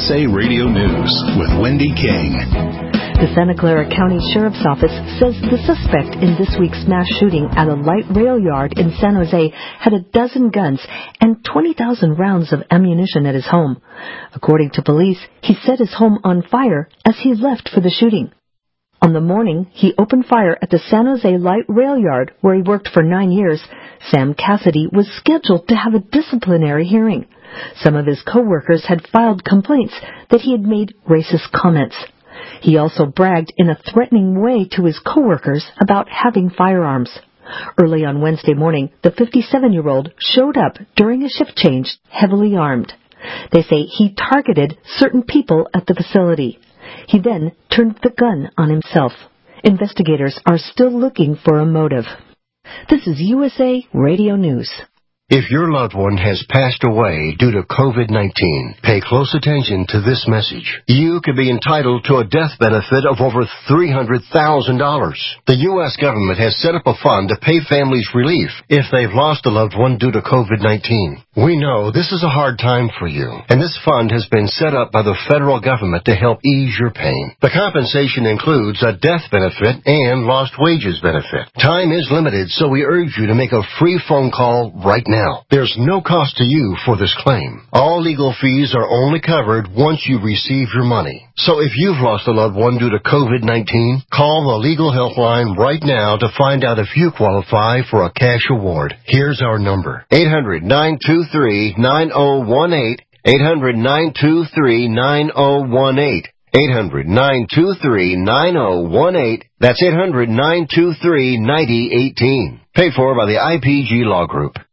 USA Radio News with Wendy King. The Santa Clara County Sheriff's Office says the suspect in this week's mass shooting at a light rail yard in San Jose had a dozen guns and 20,000 rounds of ammunition at his home. According to police, he set his home on fire as he left for the shooting. On the morning he opened fire at the San Jose light rail yard where he worked for 9 years, Sam Cassidy was scheduled to have a disciplinary hearing. Some of his co-workers had filed complaints that he had made racist comments. He also bragged in a threatening way to his co-workers about having firearms. Early on Wednesday morning, the 57-year-old showed up during a shift change heavily armed. They say he targeted certain people at the facility. He then turned the gun on himself. Investigators are still looking for a motive. This is USA Radio News. If your loved one has passed away due to COVID-19, pay close attention to this message. You could be entitled to a death benefit of over $300,000. The U.S. government has set up a fund to pay families relief if they've lost a loved one due to COVID-19. We know this is a hard time for you, and this fund has been set up by the federal government to help ease your pain. The compensation includes a death benefit and lost wages benefit. Time is limited, so we urge you to make a free phone call right now. There's no cost to you for this claim. All legal fees are only covered once you receive your money. So if you've lost a loved one due to COVID-19, call the legal helpline right now to find out if you qualify for a cash award. Here's our number: 800-923-9018, 800-923-9018. 800-923-9018. That's 800-923-9018. Paid for by the IPG Law Group.